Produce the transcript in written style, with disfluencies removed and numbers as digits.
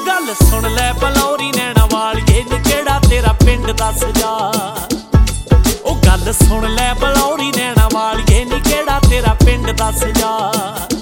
गल सुन लै बलौरी नैना वालिए नी केड़ा तेरा पिंड दस जा। ओ गल सुन लै बलौरी नैना वालिए नी केड़ा तेरा पिंड दस जा।